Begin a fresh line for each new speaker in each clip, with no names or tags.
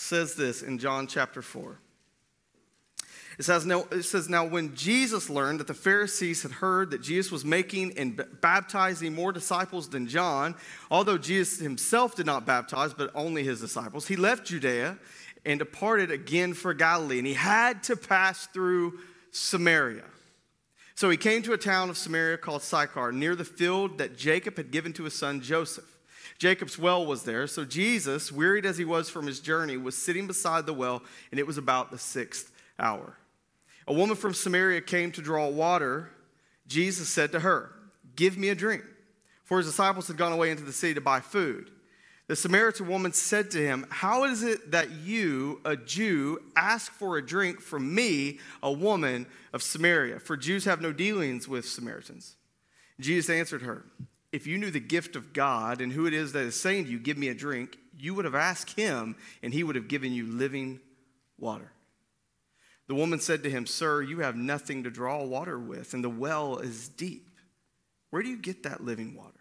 says this in John chapter 4. It says, now when Jesus learned that the Pharisees had heard that Jesus was making and baptizing more disciples than John, although Jesus himself did not baptize, but only his disciples, he left Judea and departed again for Galilee. And he had to pass through Samaria. So he came to a town of Samaria called Sychar, near the field that Jacob had given to his son Joseph. Jacob's well was there, so Jesus, wearied as he was from his journey, was sitting beside the well, and it was about the 6th hour. A woman from Samaria came to draw water. Jesus said to her, "Give me a drink," for his disciples had gone away into the city to buy food. The Samaritan woman said to him, "How is it that you, a Jew, ask for a drink from me, a woman of Samaria? For Jews have no dealings with Samaritans." Jesus answered her, "If you knew the gift of God and who it is that is saying to you, 'Give me a drink,' you would have asked him, and he would have given you living water." The woman said to him, "Sir, you have nothing to draw water with, and the well is deep. Where do you get that living water?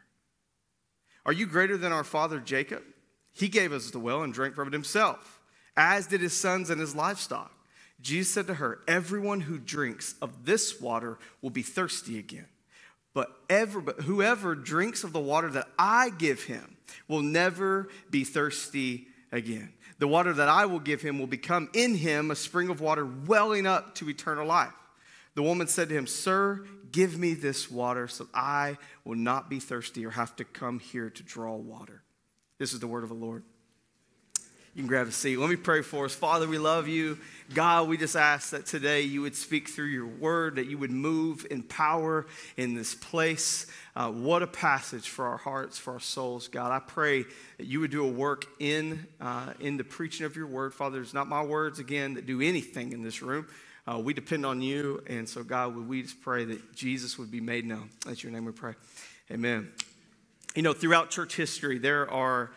Are you greater than our father Jacob? He gave us the well and drank from it himself, as did his sons and his livestock." Jesus said to her, "Everyone who drinks of this water will be thirsty again. But whoever drinks of the water that I give him will never be thirsty again. The water that I will give him will become in him a spring of water welling up to eternal life." The woman said to him, "Sir, give me this water so I will not be thirsty or have to come here to draw water." This is the word of the Lord. You can grab a seat. Let me pray for us. Father, we love you. God, we just ask that today you would speak through your word, that you would move in power in this place. What a passage for our hearts, for our souls, God. I pray that you would do a work in the preaching of your word. Father, it's not my words, again, that do anything in this room. We depend on you. And so, God, we just pray that Jesus would be made known. That's your name we pray. Amen. You know, throughout church history, there are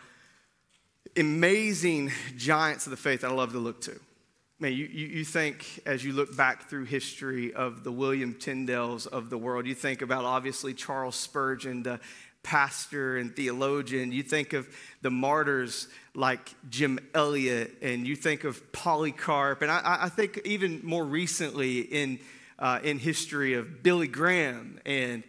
amazing giants of the faith that I love to look to. Man, you think, as you look back through history of the William Tyndales of the world, you think about, obviously, Charles Spurgeon, the pastor and theologian. You think of the martyrs like Jim Elliot, and you think of Polycarp. And I think even more recently in history of Billy Graham and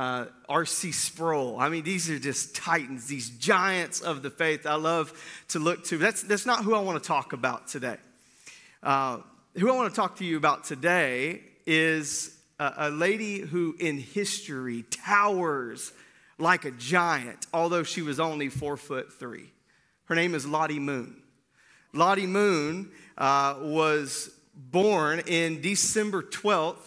R.C. Sproul. I mean, these are just titans, these giants of the faith I love to look to. That's not who I want to talk about today. Who I want to talk to you about today is a lady who in history towers like a giant, although she was only 4'3". Her name is Lottie Moon. Lottie Moon was born in December 12th,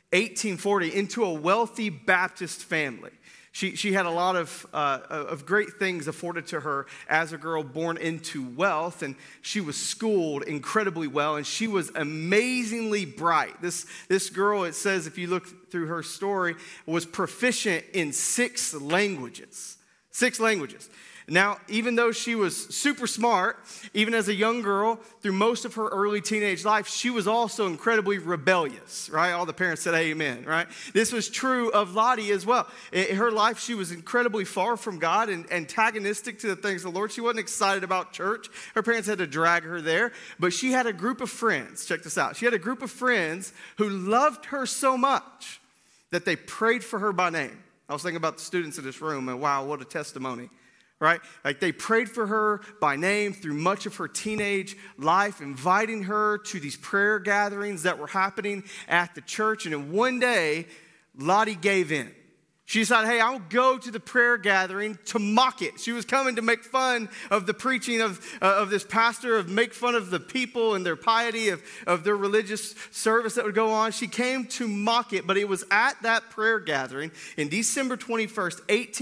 1840, into a wealthy Baptist family. She had a lot of great things afforded to her as a girl born into wealth, and she was schooled incredibly well, and she was amazingly bright. This girl, it says, if you look through her story, was proficient in 6 languages. 6 languages. Now, even though she was super smart, even as a young girl, through most of her early teenage life, she was also incredibly rebellious, right? All the parents said amen, right? This was true of Lottie as well. In her life, she was incredibly far from God and antagonistic to the things of the Lord. She wasn't excited about church. Her parents had to drag her there. But she had a group of friends. Check this out. She had a group of friends who loved her so much that they prayed for her by name. I was thinking about the students in this room, and wow, what a testimony. Right? Like they prayed for her by name through much of her teenage life, inviting her to these prayer gatherings that were happening at the church. And then one day, Lottie gave in. She decided, hey, I'll go to the prayer gathering to mock it. She was coming to make fun of the preaching of this pastor, of make fun of the people and their piety, of their religious service that would go on. She came to mock it, but it was at that prayer gathering in December 21st,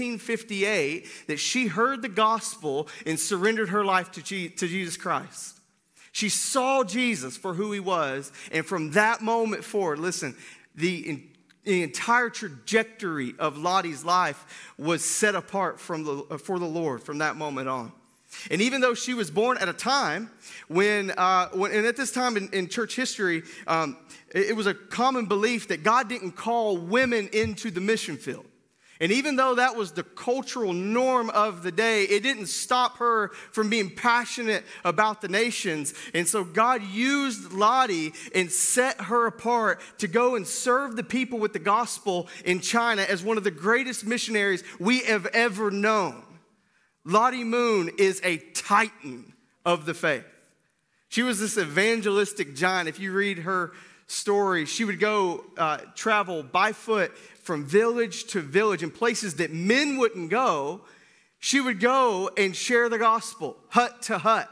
1858, that she heard the gospel and surrendered her life to Jesus Christ. She saw Jesus for who he was, and from that moment forward, listen, the entire trajectory of Lottie's life was set apart for the Lord from that moment on. And even though she was born at a time when at this time in church history, it was a common belief that God didn't call women into the mission field. And even though that was the cultural norm of the day, it didn't stop her from being passionate about the nations. And so God used Lottie and set her apart to go and serve the people with the gospel in China as one of the greatest missionaries we have ever known. Lottie Moon is a titan of the faith. She was this evangelistic giant. If you read her story, she would go travel by foot from village to village in places that men wouldn't go. She would go and share the gospel, hut to hut.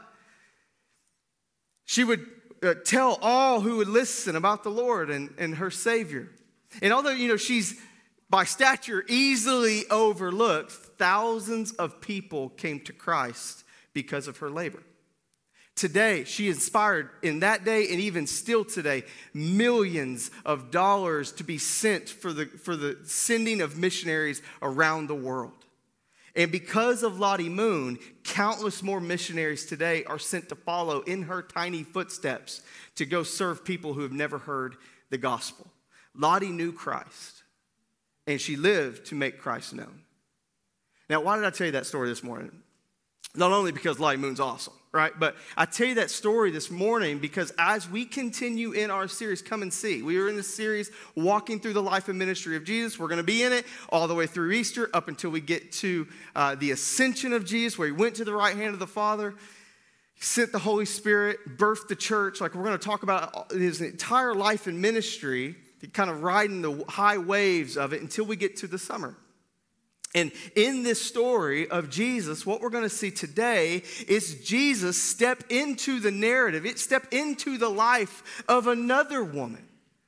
She would tell all who would listen about the Lord and her Savior. And although, she's by stature easily overlooked, thousands of people came to Christ because of her labor. Today, she inspired in that day and even still today, millions of dollars to be sent for the sending of missionaries around the world. And because of Lottie Moon, countless more missionaries today are sent to follow in her tiny footsteps to go serve people who have never heard the gospel. Lottie knew Christ, and she lived to make Christ known. Now, why did I tell you that story this morning? Not only because Lottie Moon's awesome, right? But I tell you that story this morning because as we continue in our series, Come and See. We are in this series walking through the life and ministry of Jesus. We're going to be in it all the way through Easter up until we get to the ascension of Jesus, where he went to the right hand of the Father, he sent the Holy Spirit, birthed the church. Like, we're going to talk about his entire life and ministry, kind of riding the high waves of it until we get to the summer. And in this story of Jesus, what we're going to see today is Jesus step into the narrative. It stepped into the life of another woman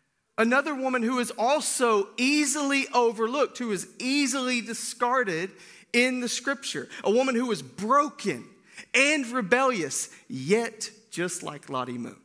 who is also easily overlooked, who is easily discarded in the scripture. A woman who was broken and rebellious, yet just like Lottie Moon.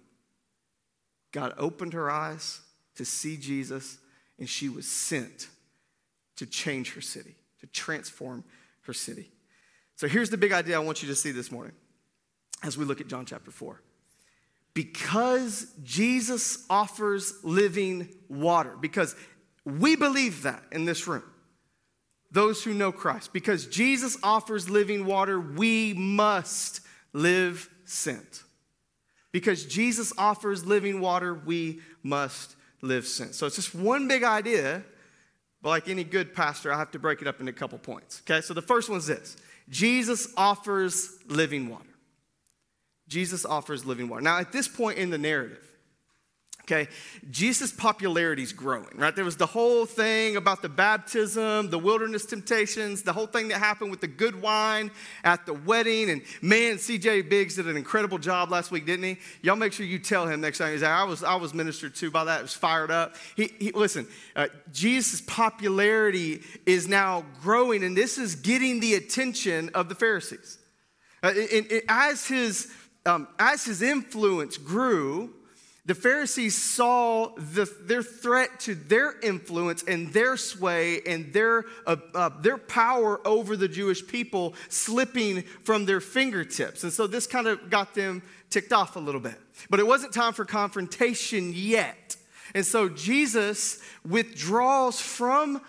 God opened her eyes to see Jesus, and she was sent to change her city, to transform her city. So here's the big idea I want you to see this morning as we look at John chapter 4. Because Jesus offers living water, because we believe that in this room, those who know Christ, because Jesus offers living water, we must live sent. Because Jesus offers living water, we must live sent. So it's just one big idea. But like any good pastor, I have to break it up into a couple points. Okay, so the first one's this. Jesus offers living water. Jesus offers living water. Now, at this point in the narrative, okay, Jesus' popularity is growing, right? There was the whole thing about the baptism, the wilderness temptations, the whole thing that happened with the good wine at the wedding. And man, C.J. Biggs did an incredible job last week, didn't he? Y'all make sure you tell him next time he's out. I was ministered to by that. I was fired up. Listen, Jesus' popularity is now growing, and this is getting the attention of the Pharisees. As his influence grew, the Pharisees saw their threat to their influence and their sway and their power over the Jewish people slipping from their fingertips. And so this kind of got them ticked off a little bit. But it wasn't time for confrontation yet. And so Jesus withdraws from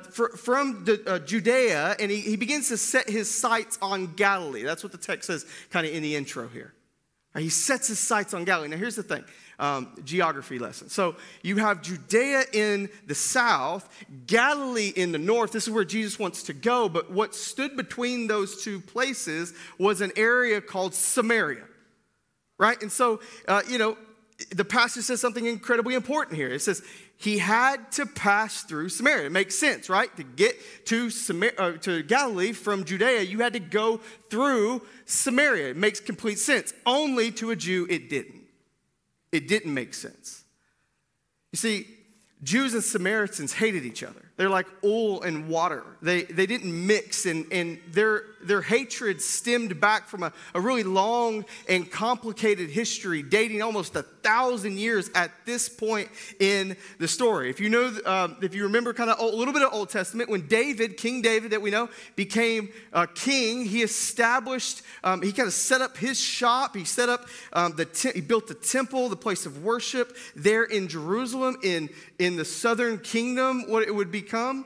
Judea, and he begins to set his sights on Galilee. That's what the text says kind of in the intro here. He sets his sights on Galilee. Now here's the thing. Geography lesson. So you have Judea in the south, Galilee in the north. This is where Jesus wants to go. But what stood between those two places was an area called Samaria, right? And so, the passage says something incredibly important here. It says he had to pass through Samaria. It makes sense, right? To get to Galilee from Judea, you had to go through Samaria. It makes complete sense. Only to a Jew, it didn't. It didn't make sense. You see, Jews and Samaritans hated each other. They're like oil and water. They didn't mix, and their hatred stemmed back from a really long and complicated history dating almost 1,000 years at this point in the story. If you remember kind of a little bit of Old Testament, when King David that we know, became king, he established, he kind of set up his shop. He set up, he built the temple, the place of worship there in Jerusalem, in the southern kingdom, what it would become.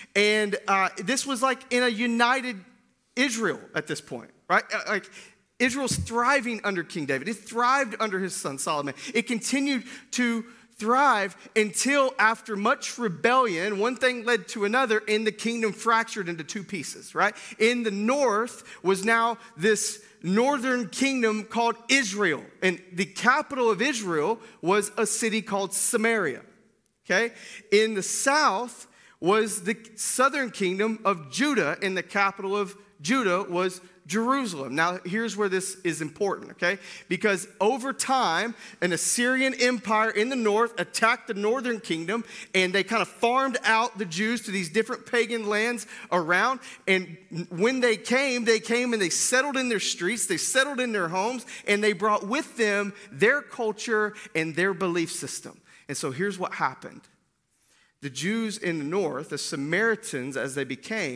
And this was like in a united Israel at this point, right? Like Israel's thriving under King David. It thrived under his son Solomon. It continued to thrive until after much rebellion, one thing led to another, and the kingdom fractured into two pieces, right? In the north was now this northern kingdom called Israel, and the capital of Israel was a city called Samaria, okay? In the south was the southern kingdom of Judah, and the capital of Judah was Jerusalem. Now, here's where this is important, okay? Because over time, an Assyrian empire in the north attacked the northern kingdom, and they kind of farmed out the Jews to these different pagan lands around. And when they came and they settled in their streets, they settled in their homes, and they brought with them their culture and their belief system. And so here's what happened. The Jews in the north, the Samaritans as they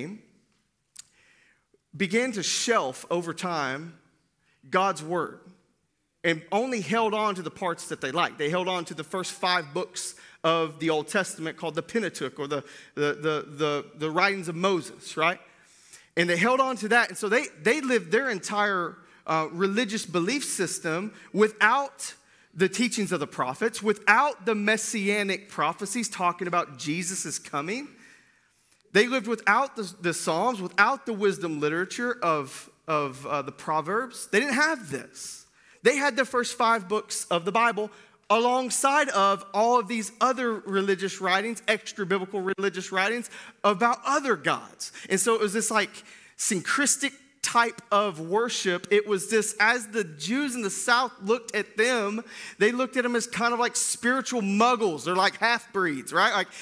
began to shelf over time God's word and only held on to the parts that they liked. They held on to the first 5 books of the Old Testament called the Pentateuch, or the writings of Moses, right? And they held on to that. And so they lived their entire religious belief system without the teachings of the prophets, without the messianic prophecies talking about Jesus is coming. They lived without the Psalms, without the wisdom literature of the Proverbs. They didn't have this. They had the first 5 books of the Bible alongside of all of these other religious writings, extra biblical religious writings about other gods. And so it was this like syncretic type of worship. It was this, as the Jews in the south looked at them, they looked at them as kind of like spiritual muggles. They're like half-breeds, right? Like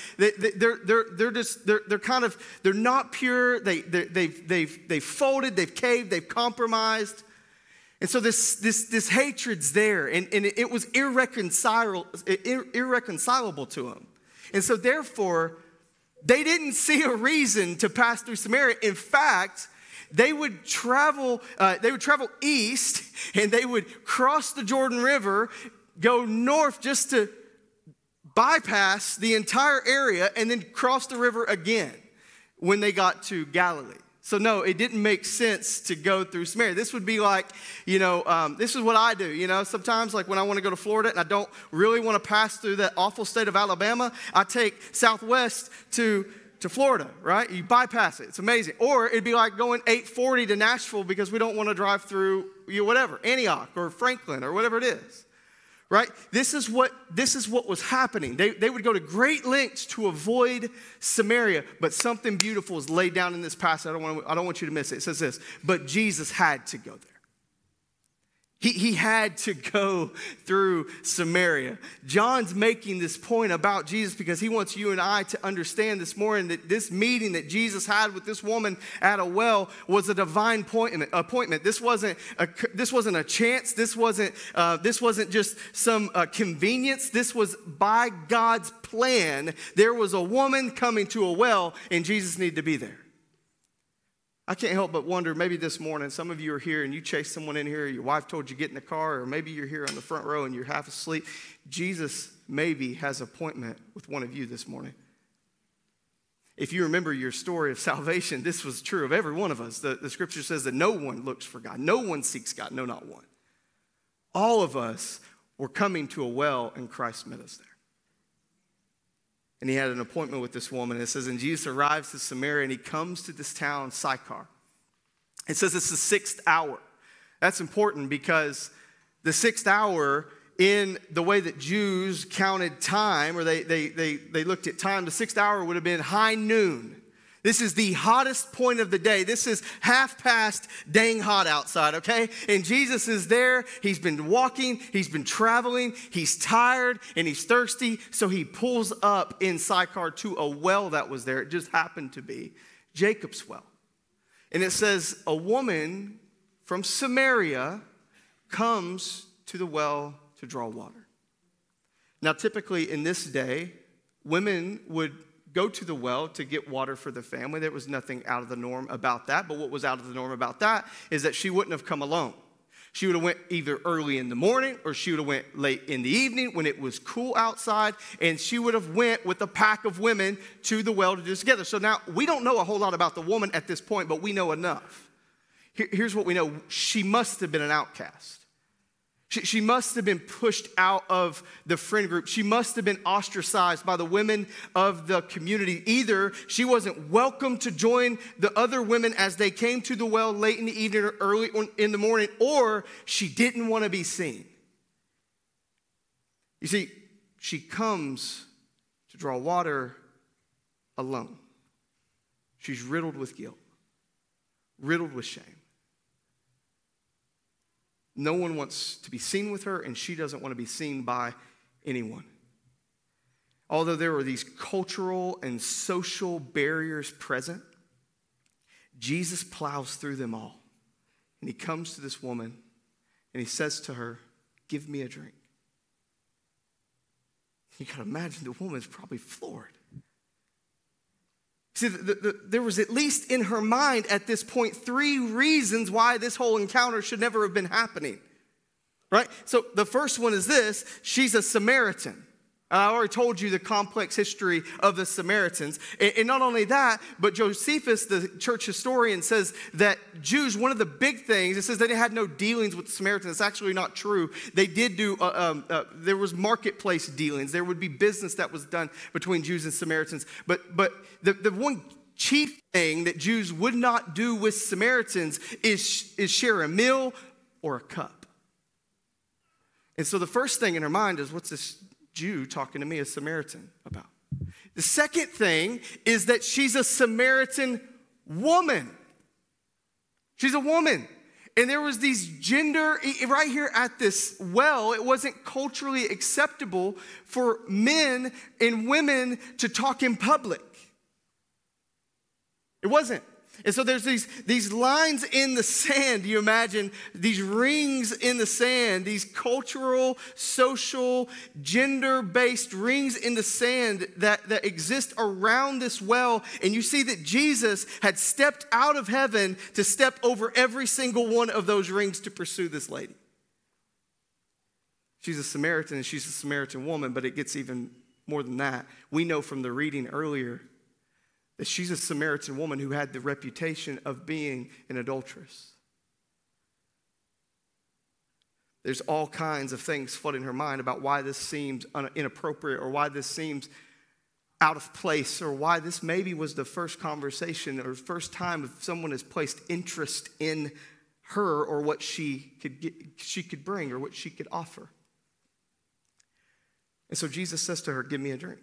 they're not pure. They've folded, they've caved, they've compromised. And so this hatred's there, and it was irreconcilable to them. And so therefore, they didn't see a reason to pass through Samaria. In fact, they would travel east, and they would cross the Jordan River, go north just to bypass the entire area, and then cross the river again when they got to Galilee. So no, it didn't make sense to go through Samaria. This would be like, this is what I do. Sometimes like when I want to go to Florida and I don't really want to pass through that awful state of Alabama, I take Southwest to Florida, right? You bypass it. It's amazing. Or it'd be like going 840 to Nashville because we don't want to drive through, Antioch or Franklin or whatever it is, right? This is what was happening. They would go to great lengths to avoid Samaria, but something beautiful is laid down in this passage. I don't want you to miss it. It says this, but Jesus had to go there. He had to go through Samaria. John's making this point about Jesus because he wants you and I to understand this morning that this meeting that Jesus had with this woman at a well was a divine appointment. This wasn't a chance. This wasn't just some convenience. This was by God's plan. There was a woman coming to a well, and Jesus needed to be there. I can't help but wonder, maybe this morning, some of you are here and you chased someone in here, your wife told you get in the car, or maybe you're here on the front row and you're half asleep. Jesus maybe has an appointment with one of you this morning. If you remember your story of salvation, this was true of every one of us. The scripture says that no one looks for God. No one seeks God. No, not one. All of us were coming to a well, and Christ met us there. And he had an appointment with this woman. It says, and Jesus arrives to Samaria, and he comes to this town, Sychar. It says it's the 6th hour. That's important because the 6th hour, in the way that Jews counted time, or they looked at time, the 6th hour would have been high noon. This is the hottest point of the day. This is half past dang hot outside, okay? And Jesus is there. He's been walking. He's been traveling. He's tired and he's thirsty. So he pulls up in Sychar to a well that was there. It just happened to be Jacob's well. And it says a woman from Samaria comes to the well to draw water. Now, typically in this day, women would go to the well to get water for the family. There was nothing out of the norm about that. But what was out of the norm about that is that she wouldn't have come alone. She would have went either early in the morning or she would have went late in the evening when it was cool outside, and she would have went with a pack of women to the well to do this together. So now we don't know a whole lot about the woman at this point, but we know enough. Here's what we know. She must have been an outcast. She must have been pushed out of the friend group. She must have been ostracized by the women of the community. Either she wasn't welcome to join the other women as they came to the well late in the evening or early in the morning, or she didn't want to be seen. You see, she comes to draw water alone. She's riddled with guilt, riddled with shame. No one wants to be seen with her, and she doesn't want to be seen by anyone. Although there were these cultural and social barriers present, Jesus plows through them all. And he comes to this woman, and he says to her, "Give me a drink." You got to imagine the woman's probably floored. See, there was at least in her mind at this point 3 reasons why this whole encounter should never have been happening, right? So the first one is this: she's a Samaritan. I already told you the complex history of the Samaritans. And not only that, but Josephus, the church historian, says that Jews, one of the big things, it says they had no dealings with the Samaritans. It's actually not true. They did do, there was marketplace dealings. There would be business that was done between Jews and Samaritans. But the one chief thing that Jews would not do with Samaritans is share a meal or a cup. And so the first thing in her mind is, what's this Jew talking to me, a Samaritan, about? The second thing is that she's a Samaritan woman. She's a woman. And there was these gender, right here at this well, it wasn't culturally acceptable for men and women to talk in public. It wasn't. And so there's these lines in the sand. You imagine these rings in the sand, these cultural, social, gender-based rings in the sand that exist around this well. And you see that Jesus had stepped out of heaven to step over every single one of those rings to pursue this lady. She's a Samaritan and she's a Samaritan woman, but it gets even more than that. We know from the reading earlier that she's a Samaritan woman who had the reputation of being an adulteress. There's all kinds of things flooding her mind about why this seems inappropriate, or why this seems out of place, or why this maybe was the first conversation or first time someone has placed interest in her or what she could bring or what she could offer. And so Jesus says to her, "Give me a drink."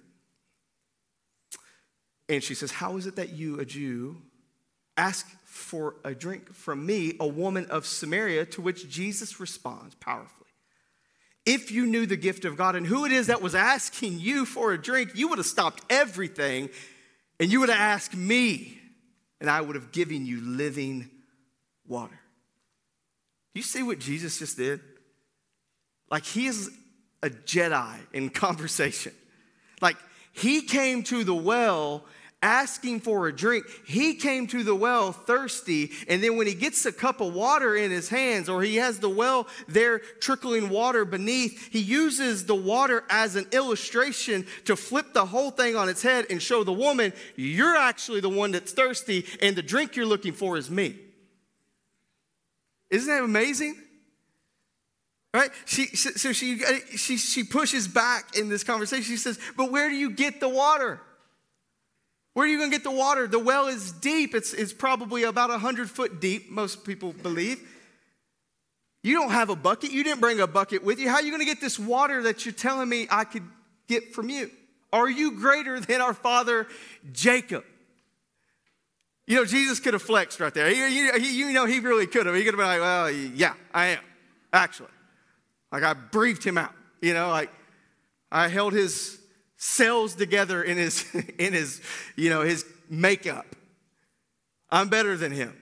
And she says, "How is it that you, a Jew, ask for a drink from me, a woman of Samaria?" To which Jesus responds powerfully, "If you knew the gift of God and who it is that was asking you for a drink, you would have stopped everything and you would have asked me, and I would have given you living water." Do you see what Jesus just did? Like, he is a Jedi in conversation. Like, he came to the well asking for a drink. He came to the well thirsty, and then when he gets a cup of water in his hands, or he has the well there trickling water beneath, he uses the water as an illustration to flip the whole thing on its head and show the woman, you're actually the one that's thirsty, and the drink you're looking for is me. Isn't that amazing? Right? She pushes back in this conversation. She says, "But where do you get the water? Where are you going to get the water? The well is deep. It's probably about 100-foot deep, most people believe. You don't have a bucket. You didn't bring a bucket with you. How are you going to get this water that you're telling me I could get from you? Are you greater than our father Jacob?" You know, Jesus could have flexed right there. He really could have. He could have been like, "Well, yeah, I am, actually. Like, I breathed him out, like I held his cells together in his his makeup. I'm better than him."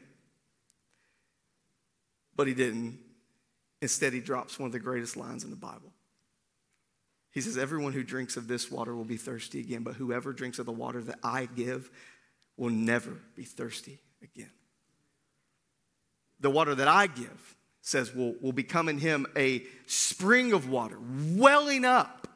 But he didn't. Instead, he drops one of the greatest lines in the Bible. He says, "Everyone who drinks of this water will be thirsty again, but whoever drinks of the water that I give will never be thirsty again." The water that I give, says will become in him a spring of water, welling up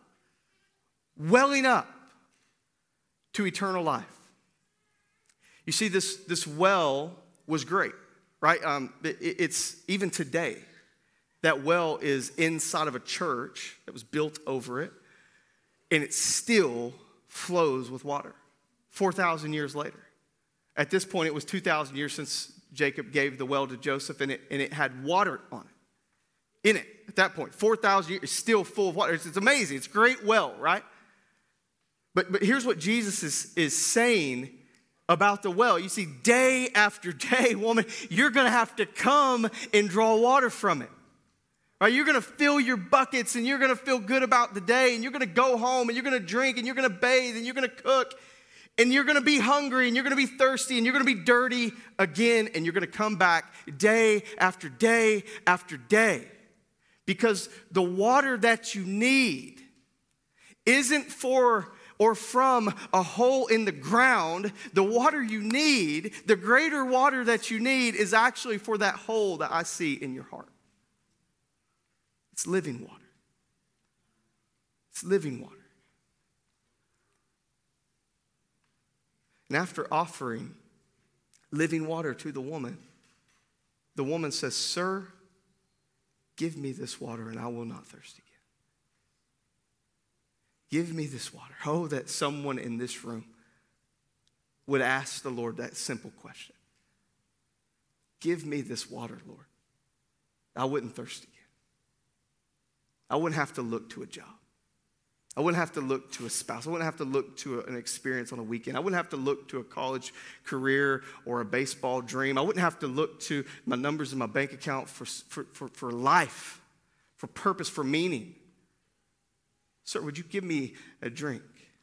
to eternal life. You see, this well was great, right? It's even today, that well is inside of a church that was built over it, and it still flows with water 4,000 years later. At this point, it was 2,000 years since Jacob gave the well to Joseph, and it had water on it. In it, at that point, 4,000 years, it's still full of water. It's amazing. It's a great well, right? But here's what Jesus is saying about the well. You see, day after day, woman, you're going to have to come and draw water from it. Right? You're going to fill your buckets, and you're going to feel good about the day, and you're going to go home, and you're going to drink, and you're going to bathe, and you're going to cook, and you're going to be hungry, and you're going to be thirsty, and you're going to be dirty again, and you're going to come back day after day after day. Because the water that you need isn't for or from a hole in the ground. The water you need, the greater water that you need, is actually for that hole that I see in your heart. It's living water. It's living water. And after offering living water to the woman says, "Sir, give me this water and I will not thirst again." Give me this water. Oh, that someone in this room would ask the Lord that simple question. Give me this water, Lord. I wouldn't thirst again. I wouldn't have to look to a job. I wouldn't have to look to a spouse. I wouldn't have to look to an experience on a weekend. I wouldn't have to look to a college career or a baseball dream. I wouldn't have to look to my numbers in my bank account for life, for purpose, for meaning. Sir, would you give me a drink?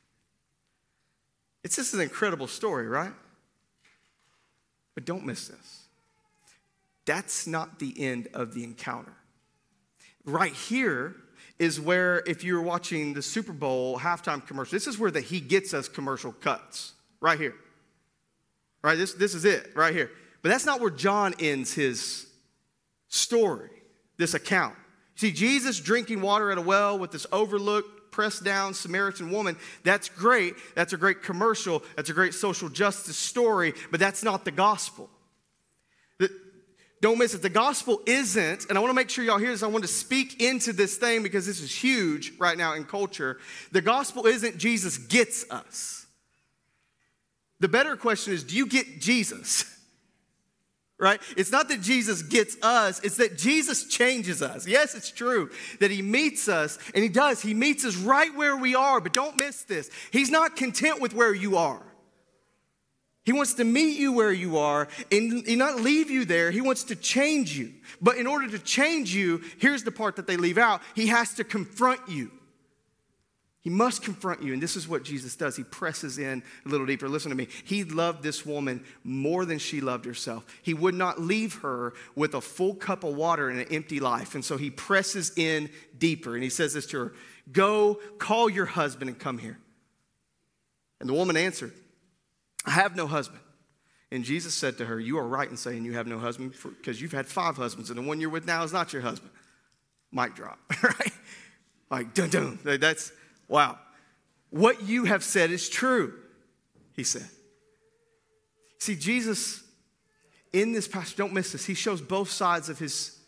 It's just an incredible story, right? But don't miss this. That's not the end of the encounter. Right here is where, if you're watching the Super Bowl halftime commercial, this is where the He Gets Us commercial cuts. Right here. Right? This is it, right here. But that's not where John ends his story, this account. See, Jesus drinking water at a well with this overlooked, pressed down Samaritan woman, that's great. That's a great commercial. That's a great social justice story, but that's not the gospel. Don't miss it. The gospel isn't, and I want to make sure y'all hear this. I want to speak into this thing because this is huge right now in culture. The gospel isn't Jesus gets us. The better question is, do you get Jesus? Right? It's not that Jesus gets us, it's that Jesus changes us. Yes, it's true that he meets us, and he does. He meets us right where we are, but don't miss this. He's not content with where you are. He wants to meet you where you are and not leave you there. He wants to change you. But in order to change you, here's the part that they leave out. He has to confront you. He must confront you, and this is what Jesus does. He presses in a little deeper. Listen to me. He loved this woman more than she loved herself. He would not leave her with a full cup of water and an empty life, and so he presses in deeper, and he says this to her, "Go, call your husband and come here." And the woman answered, "I have no husband." And Jesus said to her, "You are right in saying you have no husband, because you've had 5 husbands, and the one you're with now is not your husband." Mic drop, right? Like, dun-dun. That's... Wow. What you have said is true, he said. See, Jesus, in this passage, don't miss this, he shows both sides of his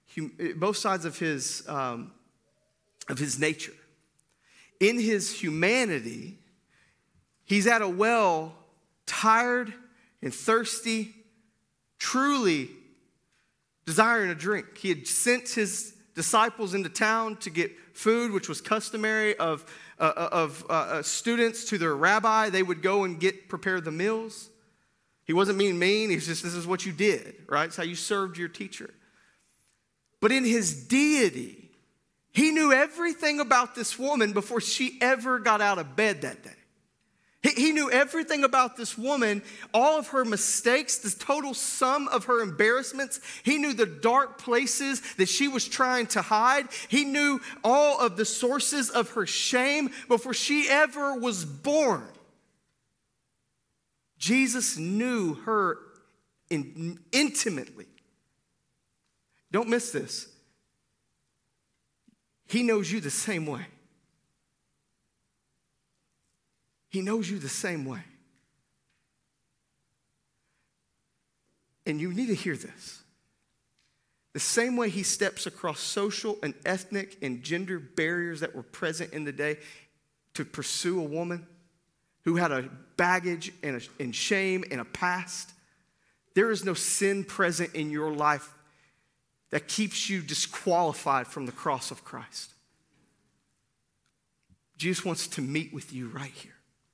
nature. In his humanity, he's at a well, tired and thirsty, truly desiring a drink. He had sent his disciples into town to get food, which was customary of students to their rabbi. They would go and prepare the meals. He wasn't being mean. He's just, this is what you did, right? It's how you served your teacher. But in his deity, he knew everything about this woman before she ever got out of bed that day. He knew everything about this woman, all of her mistakes, the total sum of her embarrassments. He knew the dark places that she was trying to hide. He knew all of the sources of her shame before she ever was born. Jesus knew her intimately. Don't miss this. He knows you the same way. He knows you the same way. And you need to hear this. The same way he steps across social and ethnic and gender barriers that were present in the day to pursue a woman who had a baggage and shame and a past, there is no sin present in your life that keeps you disqualified from the cross of Christ. Jesus wants to meet with you right here.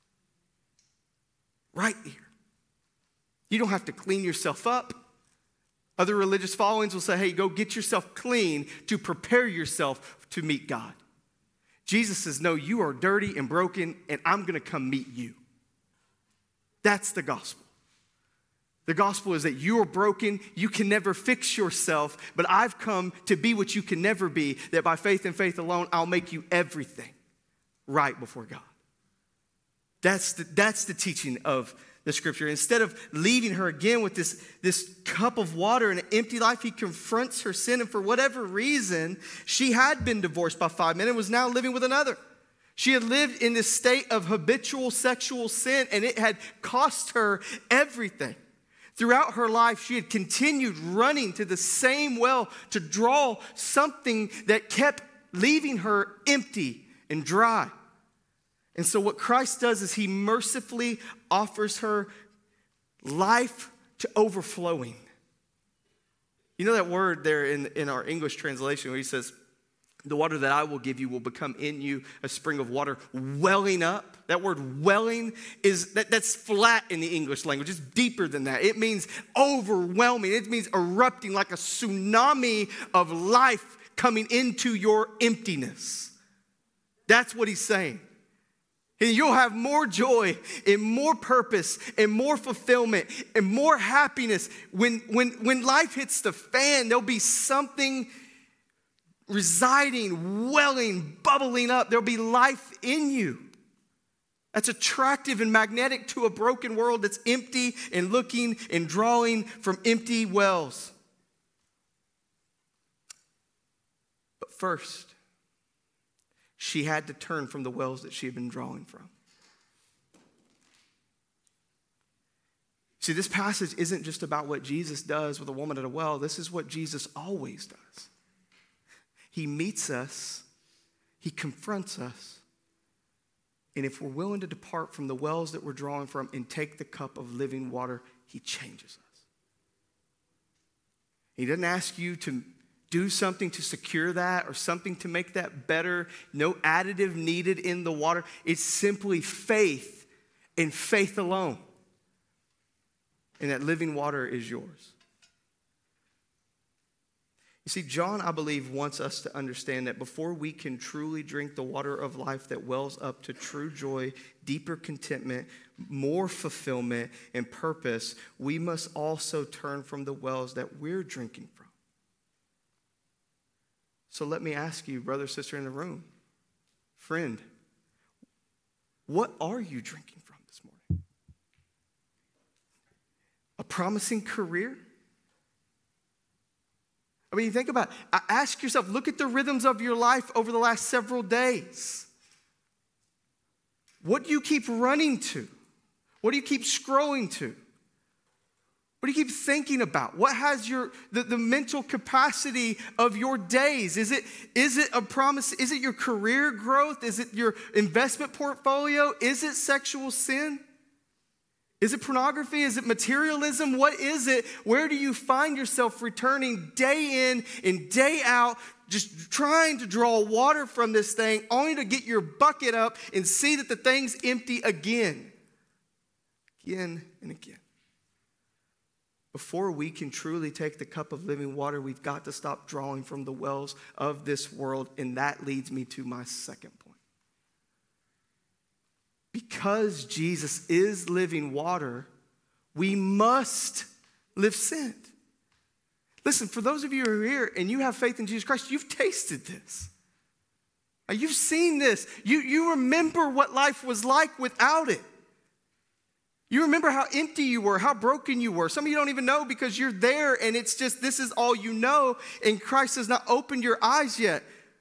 Right here. You don't have to clean yourself up. Other religious followings will say, hey, go get yourself clean to prepare yourself to meet God. Jesus says, no, you are dirty and broken, and I'm going to come meet you. That's the gospel. The gospel is that you are broken, you can never fix yourself, but I've come to be what you can never be, that by faith and faith alone, I'll make you everything right before God. That's the teaching of the scripture. Instead of leaving her again with this cup of water and an empty life, he confronts her sin. And for whatever reason, she had been divorced by 5 men and was now living with another. She had lived in this state of habitual sexual sin, and it had cost her everything. Throughout her life, she had continued running to the same well to draw something that kept leaving her empty and dry. And so what Christ does is he mercifully offers her life to overflowing. You know that word there in our English translation where he says, the water that I will give you will become in you a spring of water welling up. That word welling that's flat in the English language. It's deeper than that. It means overwhelming. It means erupting like a tsunami of life coming into your emptiness. That's what he's saying. And you'll have more joy and more purpose and more fulfillment and more happiness. When life hits the fan, there'll be something residing, welling, bubbling up. There'll be life in you that's attractive and magnetic to a broken world that's empty and looking and drawing from empty wells. But first, she had to turn from the wells that she had been drawing from. See, this passage isn't just about what Jesus does with a woman at a well. This is what Jesus always does. He meets us, he confronts us, and if we're willing to depart from the wells that we're drawing from and take the cup of living water, he changes us. He doesn't ask you to do something to secure that or something to make that better. No additive needed in the water. It's simply faith and faith alone. And that living water is yours. You see, John, I believe, wants us to understand that before we can truly drink the water of life that wells up to true joy, deeper contentment, more fulfillment, and purpose, we must also turn from the wells that we're drinking from. So let me ask you, brother, sister in the room, friend, what are you drinking from this morning? A promising career? I mean, think about it. Ask yourself, look at the rhythms of your life over the last several days. What do you keep running to? What do you keep scrolling to? What do you keep thinking about? What has the mental capacity of your days? Is it a promise? Is it your career growth? Is it your investment portfolio? Is it sexual sin? Is it pornography? Is it materialism? What is it? Where do you find yourself returning day in and day out, just trying to draw water from this thing, only to get your bucket up and see that the thing's empty again? Again and again. Before we can truly take the cup of living water, we've got to stop drawing from the wells of this world, and that leads me to my second point. Because Jesus is living water, we must live sent. Listen, for those of you who are here and you have faith in Jesus Christ, you've tasted this. You've seen this. You remember what life was like without it. You remember how empty you were, how broken you were. Some of you don't even know because you're there and it's just, this is all you know, and Christ has not opened your eyes yet.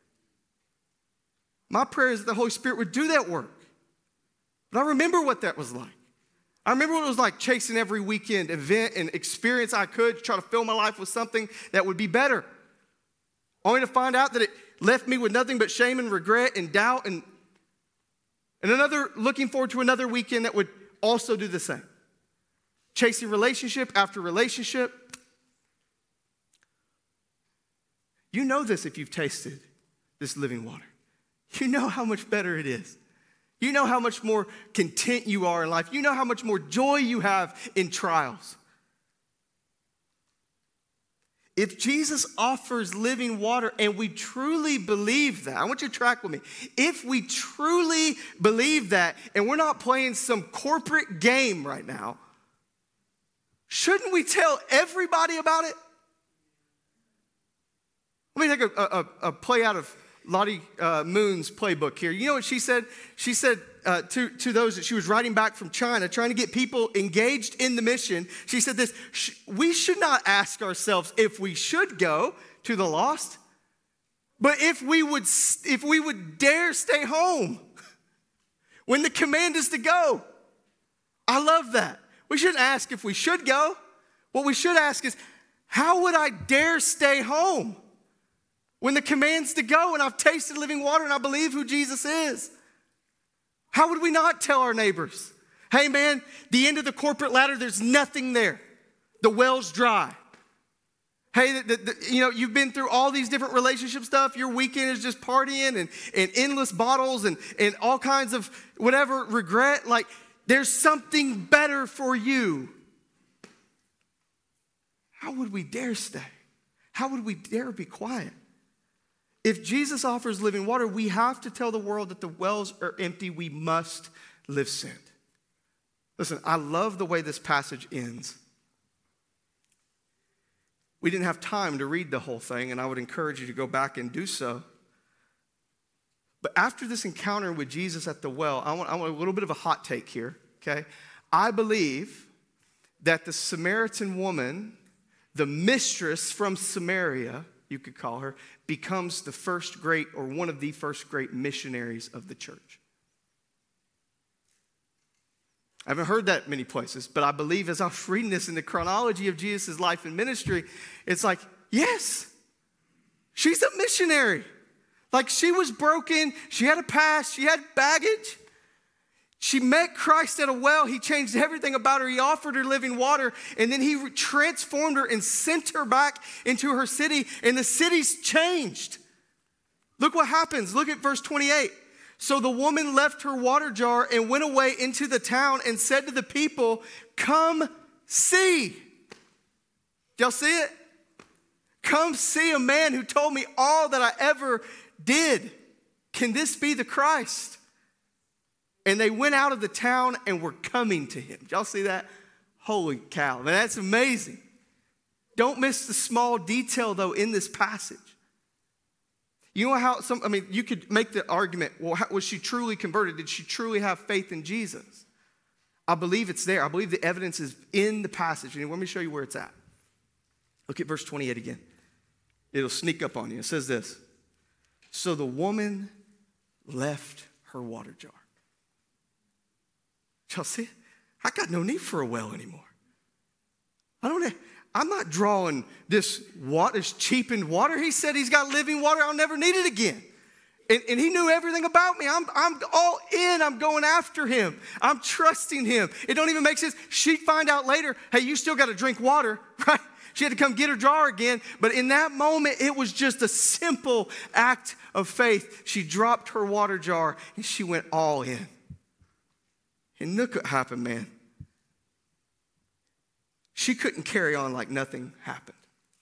My prayer is that the Holy Spirit would do that work. But I remember what that was like. I remember what it was like chasing every weekend event and experience I could to try to fill my life with something that would be better. Only to find out that it left me with nothing but shame and regret and doubt and looking forward to another weekend that would also do the same. Chasing relationship after relationship. You know this if you've tasted this living water. You know how much better it is. You know how much more content you are in life. You know how much more joy you have in trials. If Jesus offers living water and we truly believe that, I want you to track with me. If we truly believe that and we're not playing some corporate game right now, shouldn't we tell everybody about it? Let me take a play out of Lottie Moon's playbook here. You know what she said? She said to those that she was writing back from China, trying to get people engaged in the mission, she said this: we should not ask ourselves if we should go to the lost, but if we would dare stay home when the command is to go. I love that. We shouldn't ask if we should go. What we should ask is, how would I dare stay home when the command's to go and I've tasted living water and I believe who Jesus is? How would we not tell our neighbors, hey man, the end of the corporate ladder, there's nothing there. The well's dry. Hey, you've been through all these different relationship stuff. Your weekend is just partying and endless bottles and all kinds of whatever regret. Like, there's something better for you. How would we dare stay? How would we dare be quiet? If Jesus offers living water, we have to tell the world that the wells are empty. We must live sent. Listen, I love the way this passage ends. We didn't have time to read the whole thing, and I would encourage you to go back and do so. But after this encounter with Jesus at the well, I want a little bit of a hot take here, okay? I believe that the Samaritan woman, the mistress from Samaria, you could call her, becomes the first great or one of the first great missionaries of the church. I haven't heard that many places, but I believe as I was reading this in the chronology of Jesus' life and ministry, it's like, yes, she's a missionary. Like, she was broken, she had a past, she had baggage. She met Christ at a well. He changed everything about her. He offered her living water, and then he transformed her and sent her back into her city, and the city's changed. Look what happens. Look at verse 28. So the woman left her water jar and went away into the town and said to the people, come see. Y'all see it? Come see a man who told me all that I ever did. Can this be the Christ? And they went out of the town and were coming to him. Y'all see that? Holy cow. Man, that's amazing. Don't miss the small detail, though, in this passage. You know how you could make the argument, well, was she truly converted? Did she truly have faith in Jesus? I believe it's there. I believe the evidence is in the passage. And let me show you where it's at. Look at verse 28 again. It'll sneak up on you. It says this. So the woman left her water jar. Y'all see? I got no need for a well anymore. I'm not drawing this cheapened water. He said he's got living water. I'll never need it again. And he knew everything about me. I'm all in. I'm going after him. I'm trusting him. It don't even make sense. She'd find out later, hey, you still got to drink water, right? She had to come get her jar again. But in that moment, it was just a simple act of faith. She dropped her water jar and she went all in. And look what happened, man. She couldn't carry on like nothing happened.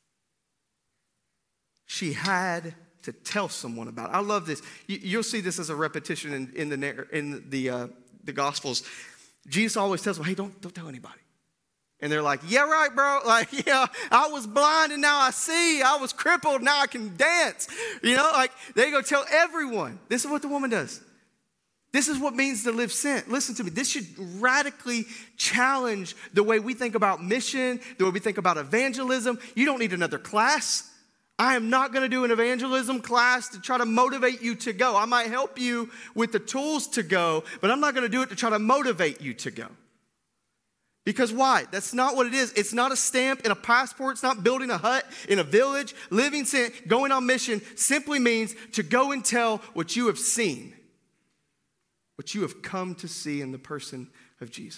She had to tell someone about it. I love this. You'll see this as a repetition in the Gospels. Jesus always tells them, hey, don't tell anybody. And they're like, yeah, right, bro. Like, yeah, I was blind and now I see. I was crippled, now I can dance. They go tell everyone. This is what the woman does. This is what it means to live sent. Listen to me. This should radically challenge the way we think about mission, the way we think about evangelism. You don't need another class. I am not going to do an evangelism class to try to motivate you to go. I might help you with the tools to go, but I'm not going to do it to try to motivate you to go. Because why? That's not what it is. It's not a stamp in a passport. It's not building a hut in a village. Living sent, going on mission simply means to go and tell what you have seen, what you have come to see in the person of Jesus.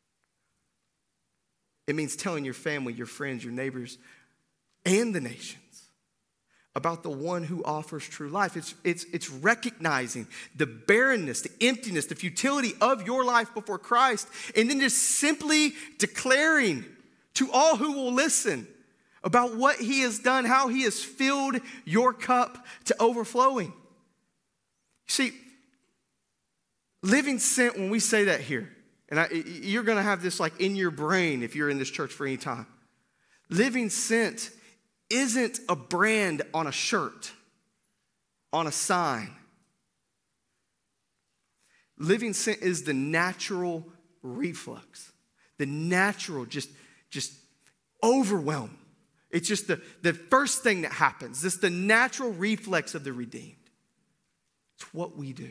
It means telling your family, your friends, your neighbors, and the nations about the one who offers true life. It's recognizing the barrenness, the emptiness, the futility of your life before Christ, and then just simply declaring to all who will listen about what he has done, how he has filled your cup to overflowing. See, living sent, when we say that here, and you're going to have this like in your brain if you're in this church for any time. Living sent isn't a brand on a shirt, on a sign. Living sent is the natural reflux, the natural just overwhelm. It's just the first thing that happens. It's the natural reflex of the redeemed. It's what we do.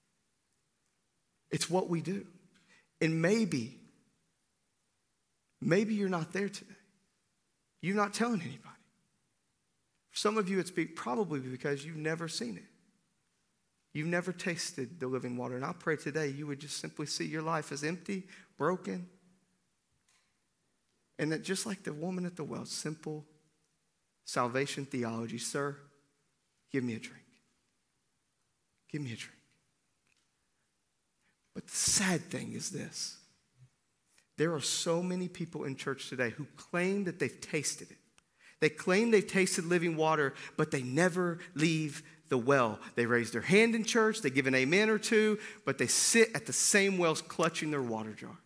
It's what we do. And maybe you're not there today. You're not telling anybody. For some of you, it's probably because you've never seen it. You've never tasted the living water. And I pray today you would just simply see your life as empty, broken, and that just like the woman at the well, simple salvation theology, sir, give me a drink. Give me a drink. But the sad thing is this. There are so many people in church today who claim that they've tasted it. They claim they've tasted living water, but they never leave the well. They raise their hand in church, they give an amen or two, but they sit at the same wells clutching their water jar.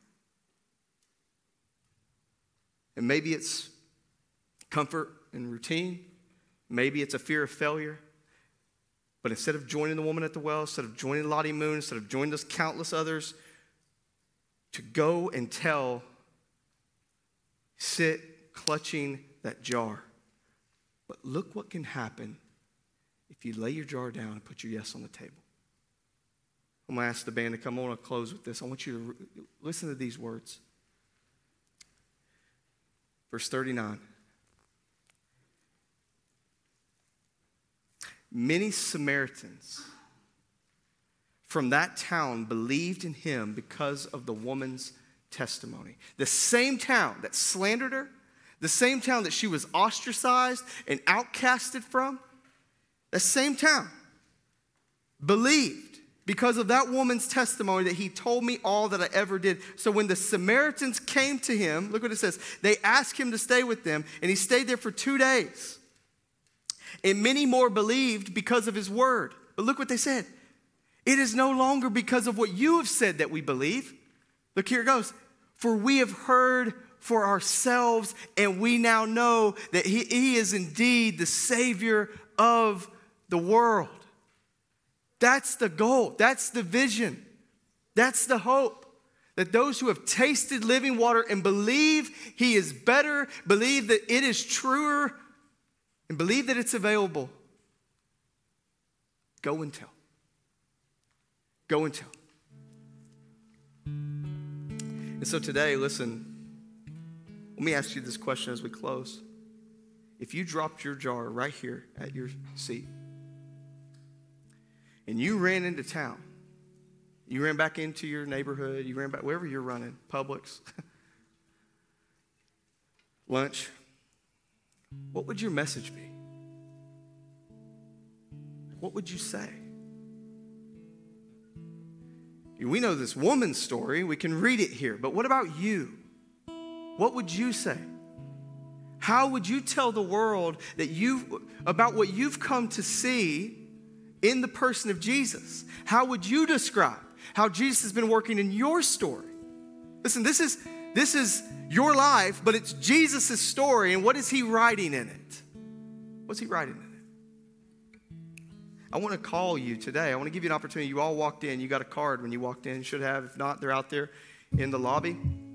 And maybe it's comfort and routine. Maybe it's a fear of failure. But instead of joining the woman at the well, instead of joining Lottie Moon, instead of joining those countless others, to go and tell, sit clutching that jar. But look what can happen if you lay your jar down and put your yes on the table. I'm going to ask the band to come. I want to close with this. I want you to listen to these words. Verse 39. Many Samaritans from that town believed in him because of the woman's testimony. The same town that slandered her, the same town that she was ostracized and outcasted from, the same town believed because of that woman's testimony that he told me all that I ever did. So when the Samaritans came to him, look what it says, they asked him to stay with them, and he stayed there for 2 days. And many more believed because of his word. But look what they said. It is no longer because of what you have said that we believe. Look, here it goes. For we have heard for ourselves, and we now know that he is indeed the Savior of the world. That's the goal. That's the vision. That's the hope. That those who have tasted living water and believe he is better, believe that it is truer, and believe that it's available, go and tell. Go and tell. And so today, listen, let me ask you this question as we close. If you dropped your jar right here at your seat and you ran into town, you ran back into your neighborhood, you ran back wherever you're running, Publix, lunch, what would your message be? What would you say? We know this woman's story. We can read it here. But what about you? What would you say? How would you tell the world that about what you've come to see in the person of Jesus? How would you describe how Jesus has been working in your story? Listen, this is your life, but it's Jesus' story. And what is he writing in it? What's he writing in it? I want to call you today. I want to give you an opportunity. You all walked in. You got a card when you walked in. You should have. If not, they're out there in the lobby.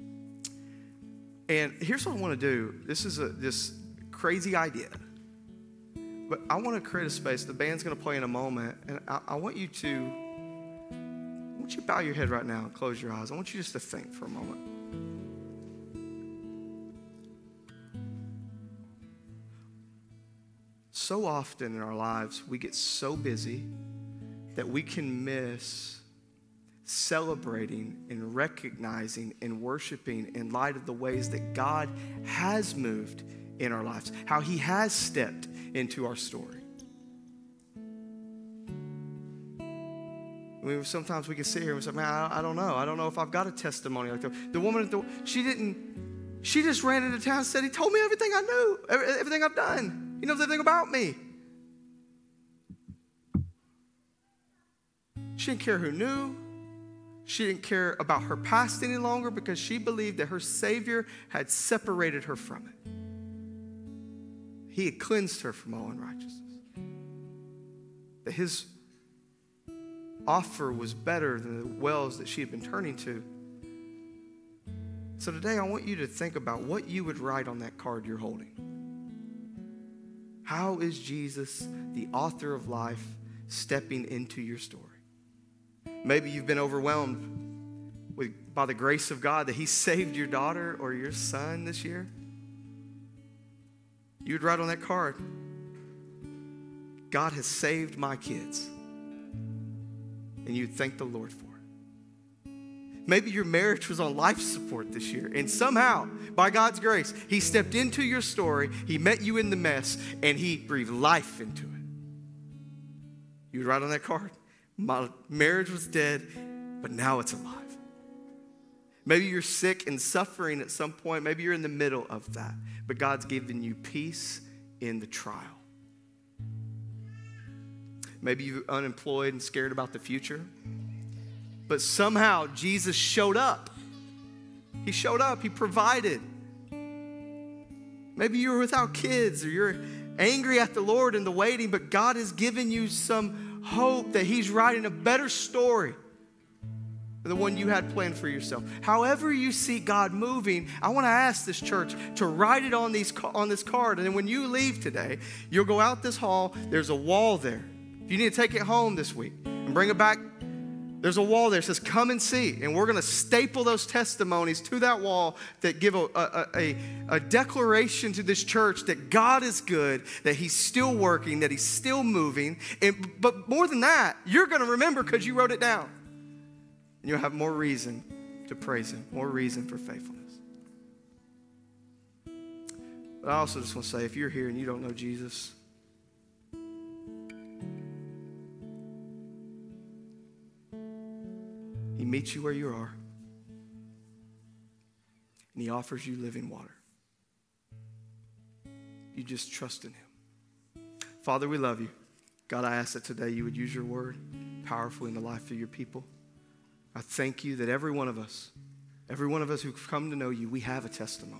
And here's what I want to do. This is this crazy idea. But I want to create a space. The band's going to play in a moment. And I want you to bow your head right now and close your eyes. I want you just to think for a moment. So often in our lives, we get so busy that we can miss celebrating and recognizing and worshiping in light of the ways that God has moved in our lives, how he has stepped into our story. Sometimes we can sit here and say, man, I don't know. I don't know if I've got a testimony like that. The woman, she just ran into town and said, he told me everything I knew, everything I've done. He knows everything about me. She didn't care who knew. She didn't care about her past any longer because she believed that her Savior had separated her from it. He had cleansed her from all unrighteousness. That his offer was better than the wells that she had been turning to. So today I want you to think about what you would write on that card you're holding. How is Jesus, the author of life, stepping into your story? Maybe you've been overwhelmed by the grace of God that he saved your daughter or your son this year. You would write on that card, God has saved my kids. And you'd thank the Lord for it. Maybe your marriage was on life support this year, and somehow, by God's grace, he stepped into your story, he met you in the mess, and he breathed life into it. You would write on that card, my marriage was dead, but now it's alive. Maybe you're sick and suffering at some point. Maybe you're in the middle of that, but God's given you peace in the trial. Maybe you're unemployed and scared about the future. But somehow Jesus showed up. He showed up. He provided. Maybe you're without kids or you're angry at the Lord in the waiting, but God has given you some hope that he's writing a better story than the one you had planned for yourself. However you see God moving, I want to ask this church to write it on this card. And then when you leave today, you'll go out this hall. There's a wall there. If you need to take it home this week and bring it back, there's a wall there that says, come and see. And we're going to staple those testimonies to that wall that give a declaration to this church that God is good, that he's still working, that he's still moving. But more than that, you're going to remember because you wrote it down. And you'll have more reason to praise him, more reason for faithfulness. But I also just want to say, if you're here and you don't know Jesus, he meets you where you are, and he offers you living water. You just trust in him. Father, we love you. God, I ask that today you would use your word powerfully in the life of your people. I thank you that every one of us who've come to know you, we have a testimony.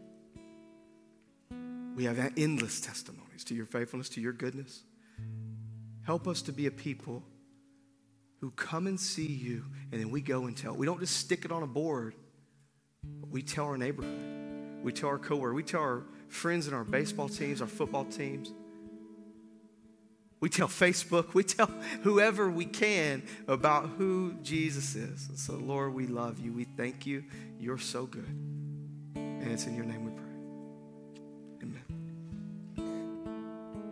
We have endless testimonies to your faithfulness, to your goodness. Help us to be a people who come and see you, and then we go and tell. We don't just stick it on a board, but we tell our neighborhood. We tell our coworkers. We tell our friends in our baseball teams, our football teams. We tell Facebook. We tell whoever we can about who Jesus is. And so, Lord, we love you. We thank you. You're so good. And it's in your name we pray.